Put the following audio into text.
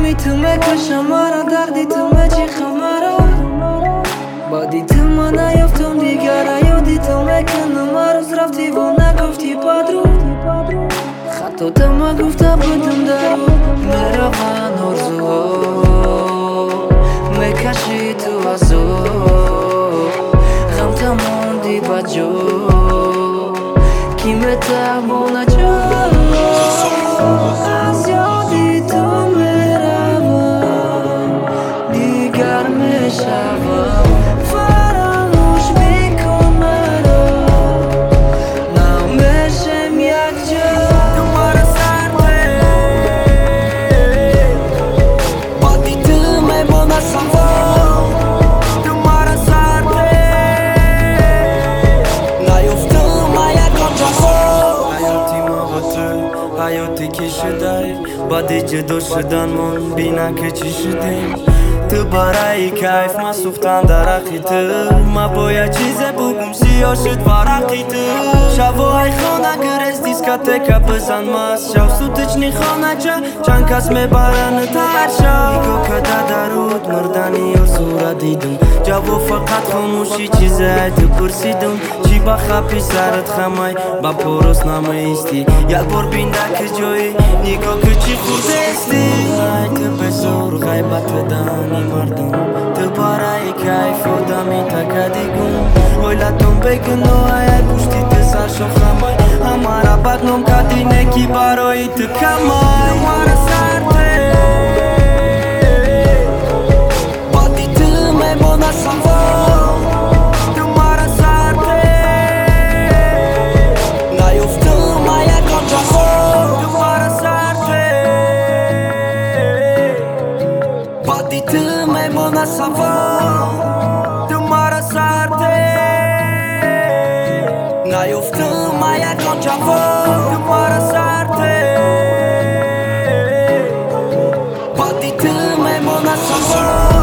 میتونه کشم مرا دردی تو مچیخم مرا با دیدم من نیفتم دیگر یادی تو میکنم روز رفتی و نگفتی پادرو خطات ما گفته بودم درو میروان آرزوها میکشی تو ازو غم تموندی با جو کی میتوانه جو از یادی تو میروم دیگر میشوم فراموش میکن مرا نمیشم یک جا دوباره سرده با دیدم میمونه سوار دوباره سرده نیفتم یکم جهان حیاتی ما با تو حیاتی که شده بعد جدا شدن من بینا که چی شدیم تو برای کیف ما سوختن درقی تو ما باید چیز بگم سیاه شد ورقی تو شبای خانه گرست دیسکاتیکا بزن ماست شو سوتچنی خانه چند کس میبرن تر شو نگاه کده درود مردنی و صورت دیدم جواب فقط خاموشی چیزه تو پرسیدم چی با خپی سرت خمای با پروس نمیستی یک بار بینده که جایی نگاه که چی خورده استی تو بزور غیبت دانی مردم تو برای کیف و دمی تکدیگم ویلتون بگن و های پشتی تو سر شو خمای همارا بدنم کردی نکی برای تو کمای همارا سرده با دیدم میمونه سوار دوباره سرده نیفتم یکم جهان دوباره سرده با دیدم میمونه سوار دوباره سرده نیفتم یکم جهان دوباره سرده با دیدم میمونه سوار